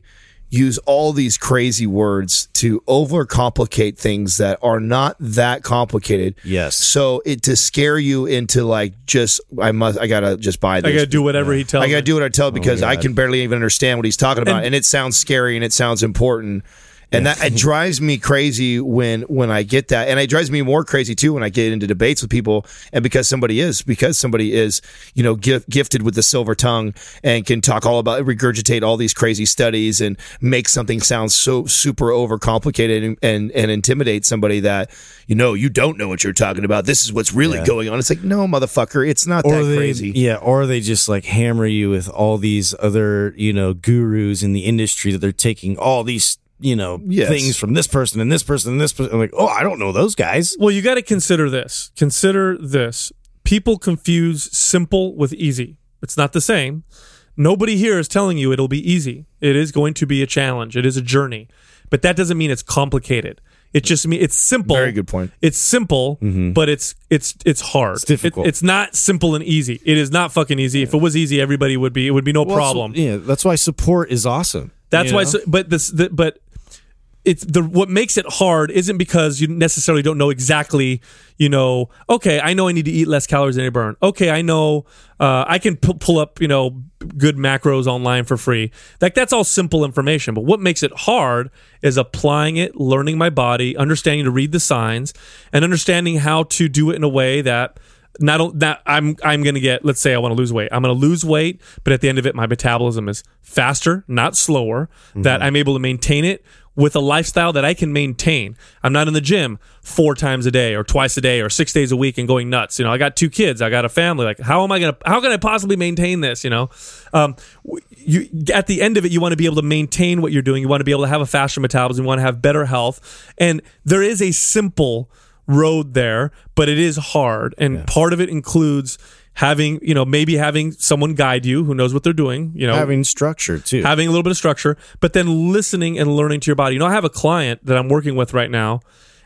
use all these crazy words to overcomplicate things that are not that complicated. Yes. So it to scare you into like just I must I gotta just buy this. I gotta do whatever yeah. he tells. I gotta me. do what I tell because oh I can barely even understand what he's talking about, and, and it sounds scary and it sounds important. And that it drives me crazy when when I get that, and it drives me more crazy too when I get into debates with people. And because somebody is because somebody is you know gift, gifted with the silver tongue and can talk all about regurgitate all these crazy studies and make something sound so super overcomplicated and and, and intimidate somebody that you know you don't know what you're talking about. This is what's really yeah. going on. It's like no motherfucker, it's not or that they, crazy. Yeah, or they just like hammer you with all these other you know gurus in the industry that they're taking all these. you know, yes. things from this person and this person and this person. I'm like, oh, I don't know those guys. Well, you got to consider this. Consider this. People confuse simple with easy. It's not the same. Nobody here is telling you it'll be easy. It is going to be a challenge. It is a journey. But that doesn't mean it's complicated. It just means it's simple. Very good point. It's simple, mm-hmm. but it's it's it's hard. It's difficult. It, it's not simple and easy. It is not fucking easy. Yeah. If it was easy, everybody would be. It would be no well, problem. So, yeah, that's why support is awesome. That's why. So, but this. The, but. It's the what makes it hard isn't because you necessarily don't know exactly, you know, okay, I know I need to eat less calories than I burn. Okay, I know uh, I can p- pull up, you know, good macros online for free. Like that's all simple information. But what makes it hard is applying it, learning my body, understanding to read the signs, and understanding how to do it in a way that not that I'm I'm going to get, let's say I want to lose weight. I'm going to lose weight, but at the end of it, my metabolism is faster, not slower, mm-hmm. that I'm able to maintain it with a lifestyle that I can maintain. I'm not in the gym four times a day or twice a day or six days a week and going nuts. You know, I got two kids. I got a family. Like, how am I going to, how can I possibly maintain this? You know, um, you, at the end of it, you want to be able to maintain what you're doing. You want to be able to have a faster metabolism. You want to have better health. And there is a simple road there, but it is hard. And yeah. part of it includes having, you know, maybe having someone guide you who knows what they're doing, you know, having structure too, having a little bit of structure, but then listening and learning to your body. You know, I have a client that I'm working with right now,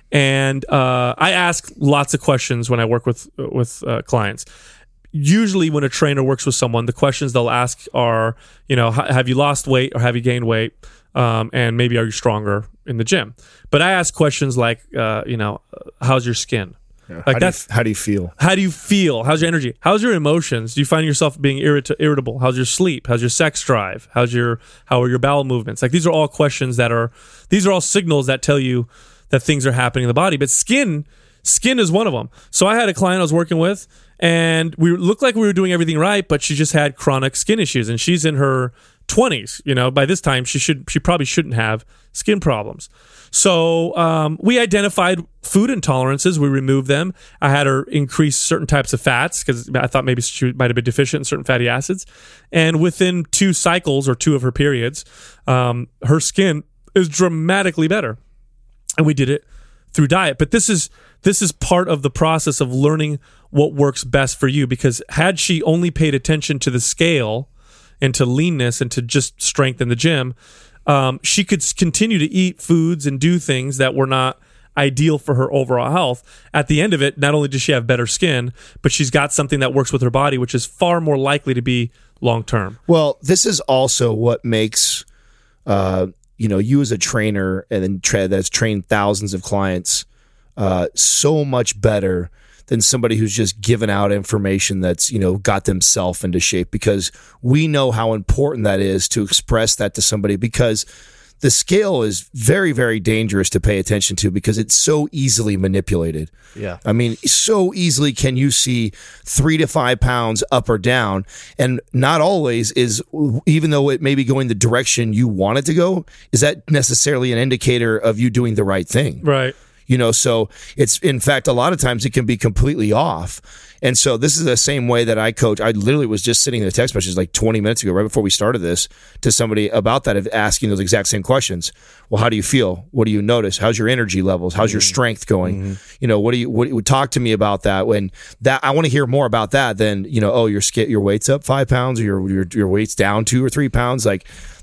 and uh, I ask lots of questions when I work with with uh, clients. Usually, when a trainer works with someone, the questions they'll ask are, you know, have you lost weight or have you gained weight, um, and maybe are you stronger in the gym? But I ask questions like, uh, you know, how's your skin? Yeah. Like how that's do you, how do you feel? How do you feel? How's your energy? How's your emotions? Do you find yourself being irrit- irritable? How's your sleep? How's your sex drive? How's your how are your bowel movements? Like these are all questions that are these are all signals that tell you that things are happening in the body. But skin skin is one of them. So I had a client I was working with, and we looked like we were doing everything right, but she just had chronic skin issues, and she's in her twenties. You know, by this time she should she probably shouldn't have skin problems. So um, we identified food intolerances. We removed them. I had her increase certain types of fats because I thought maybe she might have been deficient in certain fatty acids. And within two cycles or two of her periods, um, her skin is dramatically better. And we did it through diet. But this is this is part of the process of learning what works best for you, because had she only paid attention to the scale and to leanness and to just strength in the gym, Um, she could continue to eat foods and do things that were not ideal for her overall health. At the end of it, not only does she have better skin, but she's got something that works with her body, which is far more likely to be long-term. Well, this is also what makes, uh, you know, you as a trainer and then tra- that's trained thousands of clients uh, so much better than somebody who's just given out information that's, you know, got themselves into shape, because we know how important that is to express that to somebody, because the scale is very, very dangerous to pay attention to because it's so easily manipulated. Yeah. I mean, so easily can you see three to five pounds up or down, and not always is, even though it may be going the direction you want it to go, is that necessarily an indicator of you doing the right thing? Right. You know, so it's, in fact, a lot of times it can be completely off. And so this is the same way that I coach. I literally was just sitting in a text message like twenty minutes ago, right before we started this, to somebody about that, of asking those exact same questions. Well, how do you feel? What do you notice? How's your energy levels? How's your strength going? Mm-hmm. You know, what do you, what, talk to me about that. When that, I want to hear more about that than, you know, oh, your your weight's up five pounds or your, your, your weight's down two or three pounds. Like,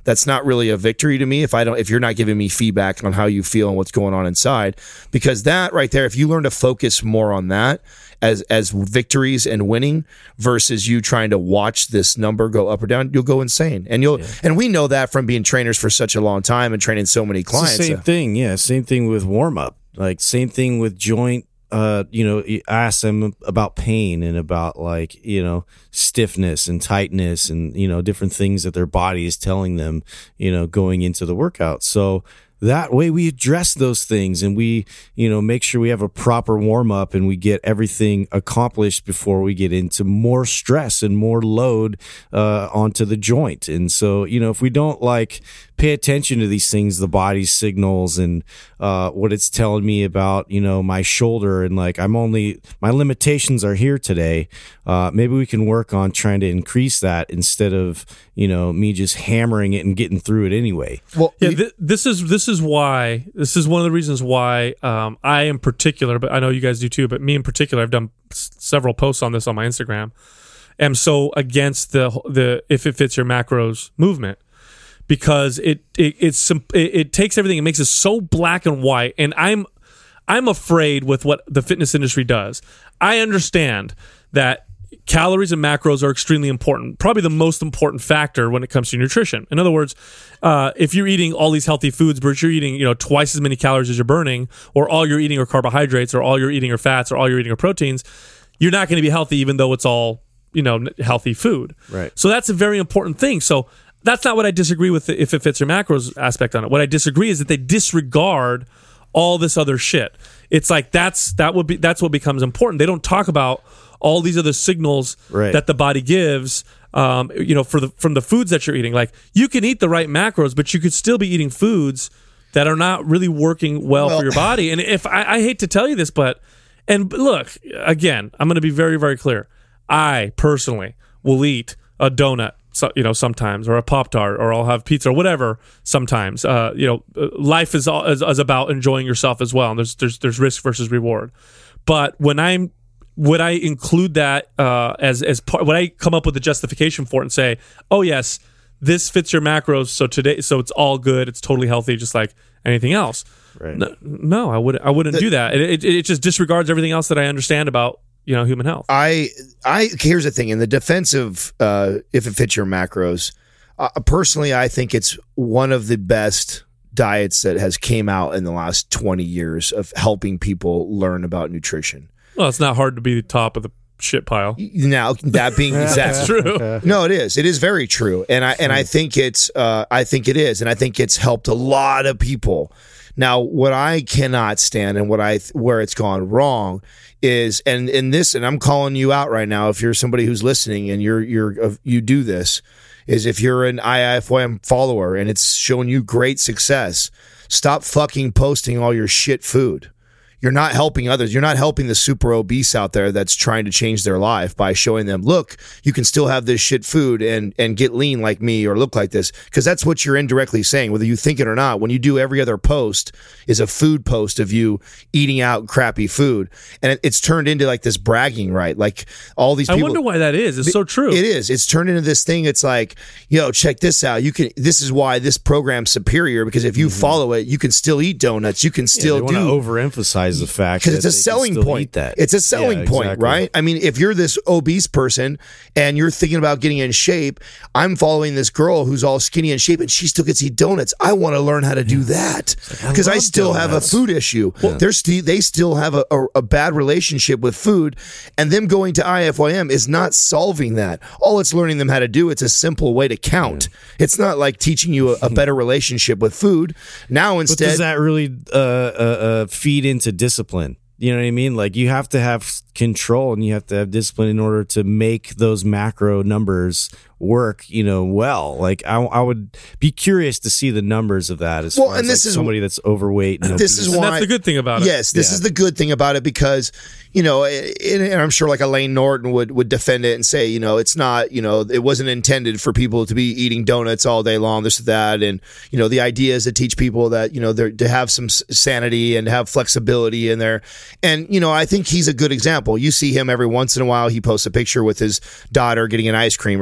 that's not really a victory to me if I don't if you're not giving me feedback on how you feel and what's going on inside. Because that right there, if you learn to focus more on that as as victories and winning versus you trying to watch this number go up or down, you'll go insane. And you'll yeah. and we know that from being trainers for such a long time and training so many clients. It's the same thing, yeah. Same thing with warm up. Like same thing with joint. Uh, you know, I ask them about pain and about like, you know, stiffness and tightness and, you know, different things that their body is telling them, you know, going into the workout. So that way we address those things and we, you know, make sure we have a proper warm up and we get everything accomplished before we get into more stress and more load uh, onto the joint. And so, you know, if we don't like pay attention to these things, the body's signals and uh, what it's telling me about, you know, my shoulder and like I'm only, my limitations are here today. Uh, maybe we can work on trying to increase that instead of, you know, me just hammering it and getting through it anyway. Well, yeah, th- this is this is why this is one of the reasons why um, I in particular, but I know you guys do too, but me in particular, I've done s- several posts on this on my Instagram. Am so against the the if it fits your macros movement. Because it it it's it, it takes everything and makes it so black and white, and I'm I'm afraid with what the fitness industry does. I understand that calories and macros are extremely important, probably the most important factor when it comes to nutrition. In other words, uh, if you're eating all these healthy foods, but you're eating you know twice as many calories as you're burning, or all you're eating are carbohydrates, or all you're eating are fats, or all you're eating are proteins, you're not going to be healthy, even though it's all you know healthy food. Right. So that's a very important thing. So. That's not what I disagree with the if it fits your macros aspect on it. What I disagree is that they disregard all this other shit. It's like that's that would be that's what becomes important. They don't talk about all these other signals right. that the body gives. Um, you know, for the from the foods that you're eating. Like you can eat the right macros, but you could still be eating foods that are not really working well, well for your body. And if I, I hate to tell you this, but and look again, I'm going to be very very clear. I personally will eat a donut. So, you know, sometimes, or a Pop-Tart, or I'll have pizza, or whatever. Sometimes, uh, you know, life is, all, is is about enjoying yourself as well. And there's there's there's risk versus reward. But when I'm would I include that uh, as as part? Would I come up with a justification for it and say, oh yes, this fits your macros, so today, so it's all good, it's totally healthy, just like anything else. Right. No, no I would I wouldn't the, do that. It, it it just disregards everything else that I understand about. You know, human health. I, I here's the thing in the defense of uh, if it fits your macros. Uh, personally, I think it's one of the best diets that has came out in the last twenty years of helping people learn about nutrition. Well, it's not hard to be the top of the shit pile. Now that being that's true. No, it is. It is very true, and I and I think it's. Uh, I think it is, and I think it's helped a lot of people. Now, what I cannot stand and what I where it's gone wrong is, and in this, and I'm calling you out right now. If you're somebody who's listening and you're you're you do this, is if you're an I I F Y M follower and it's showing you great success, stop fucking posting all your shit food. You're not helping others. You're not helping the super obese out there that's trying to change their life by showing them, look, you can still have this shit food and, and get lean like me or look like this. Because that's what you're indirectly saying, whether you think it or not. When you do every other post is a food post of you eating out crappy food. And it, it's turned into like this bragging, right? Like all these people. I wonder why that is. It's so true. It is. It's turned into this thing. It's like, yo, check this out. You can. This is why this program's superior, because if you mm-hmm. follow it, you can still eat donuts. You can still yeah, they do. want to overemphasize the fact because it's a selling point. That. It's a selling yeah, point, exactly. right? I mean, if you're this obese person and you're thinking about getting in shape, I'm following this girl who's all skinny and shape, and she still gets to eat donuts. I want to learn how to do that because like, I, I still donuts. have a food issue. Yeah. They're st- they still have a, a, a bad relationship with food, and them going to I F Y M is not solving that. All it's learning them how to do. It's a simple way to count. Yeah. It's not like teaching you a, a better relationship with food. Now instead, but does that really uh, uh, uh, feed into discipline? You know what I mean? Like you have to have control and you have to have discipline in order to make those macro numbers work, you know, well. Like I, I would be curious to see the numbers of that as well, far and as this like is, somebody that's overweight. And this obese. is why, and that's the good thing about it. Yes, this yeah. is the good thing about it because, you know, and I'm sure like Elaine Norton would, would defend it and say, you know, it's not, you know, it wasn't intended for people to be eating donuts all day long, this or that. And, you know, the idea is to teach people that, you know, they're to have some sanity and have flexibility in there. And, you know, I think he's a good example. You see him every once in a while. He posts a picture with his daughter getting an ice cream or something like that.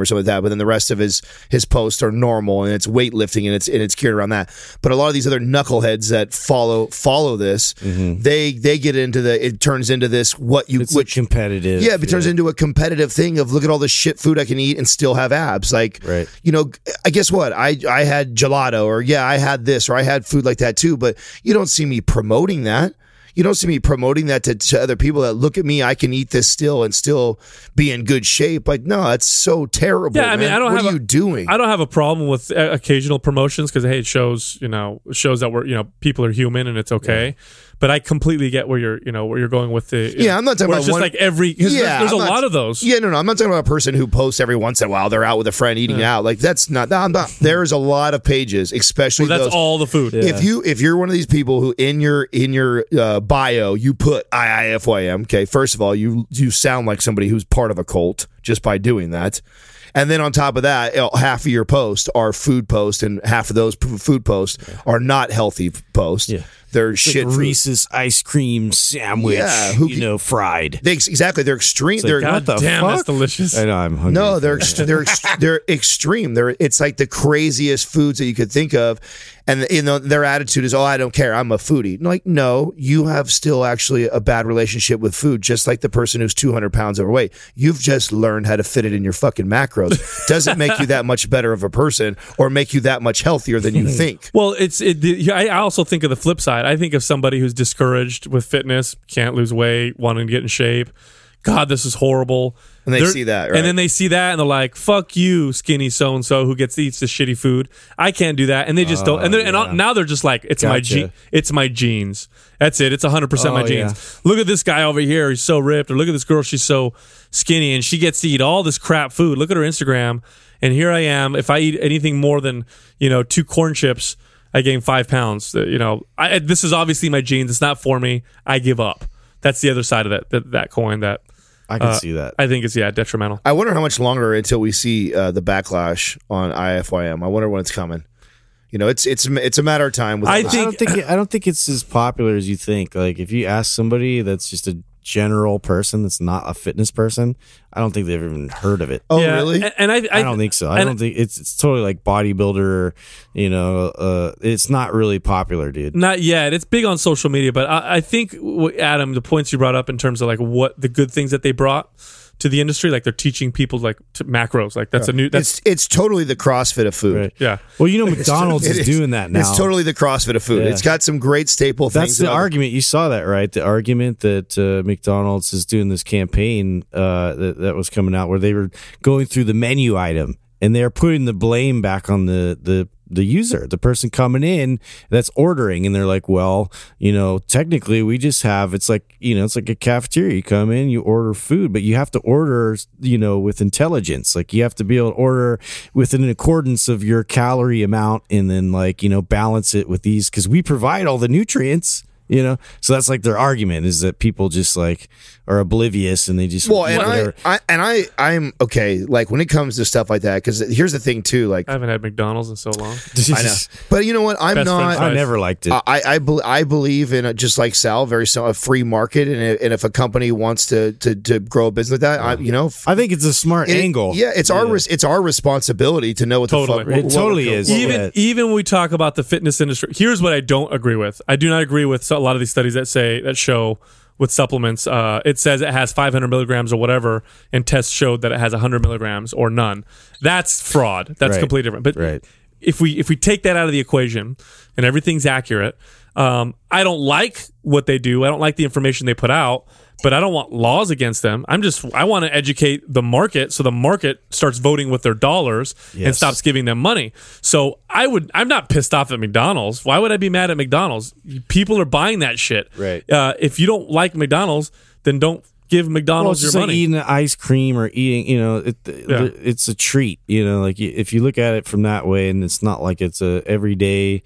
but then the rest of his his posts are normal and it's weightlifting and it's and it's geared around that. But a lot of these other knuckleheads that follow follow this, mm-hmm. they they get into the it turns into this what you it's which competitive. Yeah, it turns yeah. into a competitive thing of look at all the shit food I can eat and still have abs. Like, right. you know, I guess what I I had gelato or yeah I had this or I had food like that too, but you don't see me promoting that. You don't see me promoting that to, to other people that look at me. I can eat this still and still be in good shape. Like, no, that's so terrible. Yeah, I mean, man. I don't what have are you a, doing? I don't have a problem with uh, occasional promotions because hey, it shows you know shows that we're you know people are human and it's okay. Yeah. But I completely get where you're, you know, where you're going with the. Yeah, know, I'm not talking about it's just one, like every. Yeah, there's, there's a not, lot of those. Yeah, no, no, I'm not talking about a person who posts every once in a while. They're out with a friend eating yeah. out. Like that's not. I'm not. There's a lot of pages, especially. Well, that's those, all the food. Yeah. If you if you're one of these people who in your in your uh, bio you put I I F Y M. Okay, first of all, you you sound like somebody who's part of a cult just by doing that. And then on top of that, half of your posts are food posts, and half of those food posts are not healthy posts. Yeah. They're it's shit. Like Reese's ice cream sandwich, yeah, who, you know, fried. They, exactly, they're extreme. They're like, God what the damn, fuck? That's delicious. I know, I'm hungry. No, they're ex- they're ex- they're extreme. They're it's like the craziest foods that you could think of, and you know their attitude is, "Oh, I don't care. I'm a foodie." Like, no, you have still actually a bad relationship with food, just like the person who's two hundred pounds overweight. You've just learned how to fit it in your fucking macros. Doesn't make you that much better of a person or make you that much healthier than you think. Well, it's it. I also think of the flip side. I think of somebody who's discouraged with fitness, can't lose weight, wanting to get in shape. God, this is horrible. And they they're, see that, right? And then they see that, and they're like, "Fuck you, skinny so and so who gets eats this shitty food. I can't do that." And they just uh, don't. And, they're, yeah. and now they're just like, "It's gotcha. my ge- It's my genes. That's it. It's a hundred percent my genes. Yeah. Look at this guy over here. He's so ripped. Or look at this girl. She's so skinny, and she gets to eat all this crap food. Look at her Instagram. And here I am. If I eat anything more than you know two corn chips, I gain five pounds. You know, I, this is obviously my genes. It's not for me. I give up. That's the other side of that that, that coin. That I can uh, see that. I think it's yeah detrimental. I wonder how much longer until we see uh, the backlash on I F Y M. I wonder when it's coming. You know, it's it's it's a matter of time. With I this. think I don't think it, I don't think it's as popular as you think. Like if you ask somebody that's just a general person that's not a fitness person, I don't think they've even heard of it. Oh, yeah, really? And, and I, I, I don't think so. I don't think it's it's totally like bodybuilder. You know, uh, it's not really popular, dude. Not yet. It's big on social media, but I, I think Adam, the points you brought up in terms of like what the good things that they brought to the industry, like they're teaching people like to macros. Like that's yeah. a new. That's it's it's totally the CrossFit of food. Right. Yeah. Well, you know, McDonald's is, is doing that now. It's totally the CrossFit of food. Yeah. It's got some great staple that's things. That's the argument. You saw that, right? The argument that uh, McDonald's is doing this campaign uh, that that was coming out where they were going through the menu item and they're putting the blame back on the the. the user, the person coming in that's ordering, and they're like, well, you know, technically we just have, it's like, you know, it's like a cafeteria. You come in, you order food, but you have to order, you know, with intelligence. Like you have to be able to order within accordance of your calorie amount and then like, you know, balance it with these because we provide all the nutrients. You know, so that's like their argument is that people just like are oblivious and they just well, and I, I and I I'm okay. Like when it comes to stuff like that, because here's the thing too. Like I haven't had McDonald's in so long. I know, but you know what? I'm Best not. I never liked it. I I, be, I believe in a, just like Sal, very a free market, and, a, and if a company wants to to, to grow a business like that, I, you know, I think it's a smart it, angle. Yeah, it's yeah. our it's our responsibility to know what totally. the fuck it what, totally what is. Even yeah. even when we talk about the fitness industry, here's what I don't agree with. I do not agree with a lot of these studies that say that show with supplements, uh, it says it has five hundred milligrams or whatever, and tests showed that it has one hundred milligrams or none. That's fraud. That's right. completely different. But right. if we if we take that out of the equation and everything's accurate, um, I don't like what they do. I don't like the information they put out. But I don't want laws against them. I'm just I want to educate the market so the market starts voting with their dollars yes. and stops giving them money. So I would I'm not pissed off at McDonald's. Why would I be mad at McDonald's? People are buying that shit. Right. Uh, if you don't like McDonald's, then don't give McDonald's well, it's your like money. Eating ice cream or eating, you know, it, Yeah. it's a treat. You know, like if you look at it from that way, and it's not like it's a everyday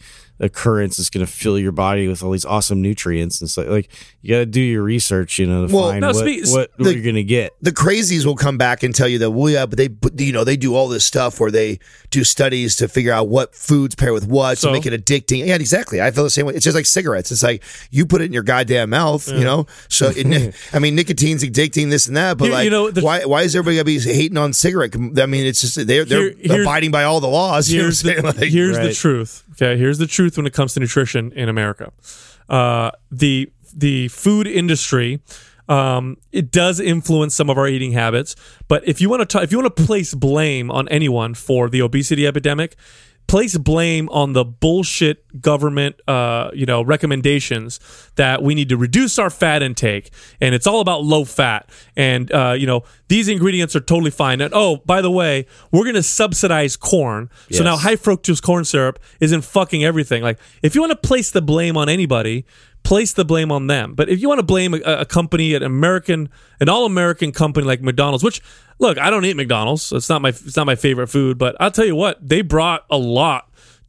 occurrence that's going to fill your body with all these awesome nutrients and stuff. Like you got to do your research, you know, to Well, find no, what, speak- what, what the- you're going to get. The crazies will come back and tell you that, well, yeah, but they, but, you know, they do all this stuff where they do studies to figure out what foods pair with what So? to make it addicting. Yeah, exactly. I feel the same way. It's just like cigarettes. It's like you put it in your goddamn mouth, you know. So, it, I mean, nicotine's addicting, this and that. But You- like, you know, the- why why is everybody gonna be hating on cigarette? I mean, it's just they're they're Here- here- abiding by all the laws. You know Here's what I'm the, saying? Like, here's the Right. truth. Okay, here's the truth when it comes to nutrition in America. Uh, the the food industry, um, it does influence some of our eating habits. But if you want to ta- if you want to place blame on anyone for the obesity epidemic, place blame on the bullshit government, uh, you know, recommendations that we need to reduce our fat intake, and it's all about low fat, and uh, you know, these ingredients are totally fine. And oh, by the way, we're going to subsidize corn, so Yes. now high fructose corn syrup isn't fucking everything. Like, if you want to place the blame on anybody, place the blame on them. But if you want to blame a, a company, an American, an all-American company like McDonald's, which, look, I don't eat McDonald's. It's not my it's not my favorite food, but I'll tell you what, they brought a lot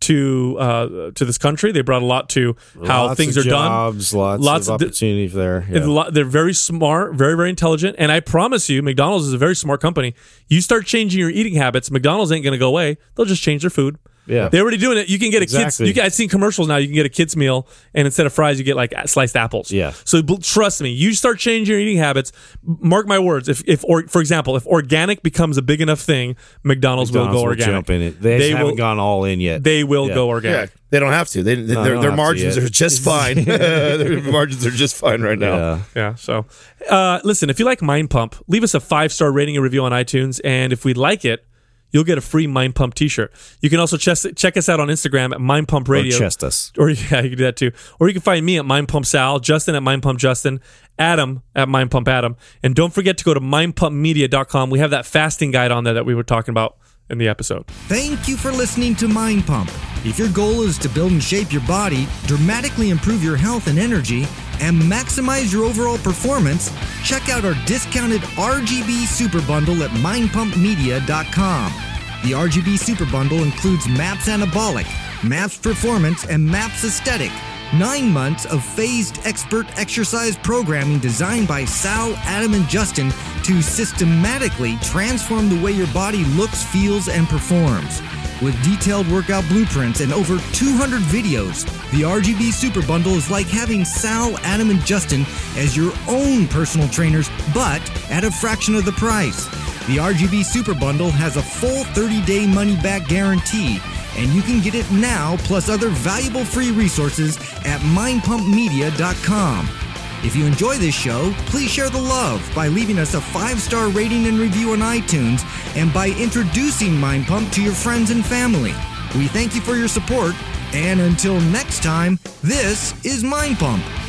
to uh, to this country. They brought a lot to how Lots things of are jobs, done. Lots, Lots of of- opportunity there. Yeah. It's a lot- They're very smart, very, very intelligent. And I promise you, McDonald's is a very smart company. You start changing your eating habits, McDonald's ain't going to go away. They'll just change their food. Yeah. They're already doing it. You can get a kids. Exactly. You can, I've seen commercials now. You can get a kids meal, and instead of fries, you get like sliced apples. Yeah. So bl- trust me, you start changing your eating habits. Mark my words. If, if or for example, if organic becomes a big enough thing, McDonald's, McDonald's will go will organic. jump in it. They, They just haven't will- gone all in yet. They will Yeah. go yeah, organic. they don't have to. They, they, No, their they don't their have to margins yet. are just fine. Their margins are just fine right now. Yeah. Yeah. So, uh, listen, if you like Mind Pump, leave us a five star rating and review on iTunes, and if we like it, you'll get a free Mind Pump T-shirt. You can also check check us out on Instagram at Mind Pump Radio. Or chest us. Or yeah, you can do that too. Or you can find me at Mind Pump Sal, Justin at Mind Pump Justin, Adam at Mind Pump Adam, and don't forget to go to mind pump media dot com. We have that fasting guide on there that we were talking about in the episode. Thank you for listening to Mind Pump. If your goal is to build and shape your body, dramatically improve your health and energy, and maximize your overall performance, check out our discounted R G B Super Bundle at mind pump media dot com. The R G B Super Bundle includes MAPS Anabolic, MAPS Performance, and MAPS Aesthetic. Nine months of phased expert exercise programming designed by Sal, Adam, and Justin to systematically transform the way your body looks, feels, and performs. With detailed workout blueprints and over two hundred videos, the R G B Super Bundle is like having Sal, Adam, and Justin as your own personal trainers, but at a fraction of the price. The R G B Super Bundle has a full thirty-day money-back guarantee, and you can get it now plus other valuable free resources at mind pump media dot com. If you enjoy this show, please share the love by leaving us a five-star rating and review on iTunes and by introducing Mind Pump to your friends and family. We thank you for your support, and until next time, this is Mind Pump.